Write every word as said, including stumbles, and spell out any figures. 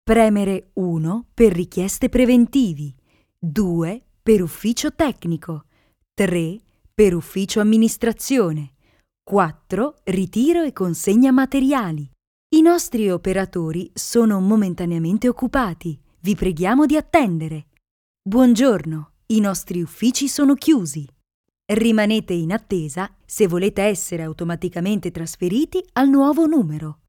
Premere uno per richieste preventivi, due per ufficio tecnico, tre per ufficio amministrazione, quattro ritiro e consegna materiali. I nostri operatori sono momentaneamente occupati. Vi preghiamo di attendere. Buongiorno, i nostri uffici sono chiusi. Rimanete in attesa se volete essere automaticamente trasferiti al nuovo numero.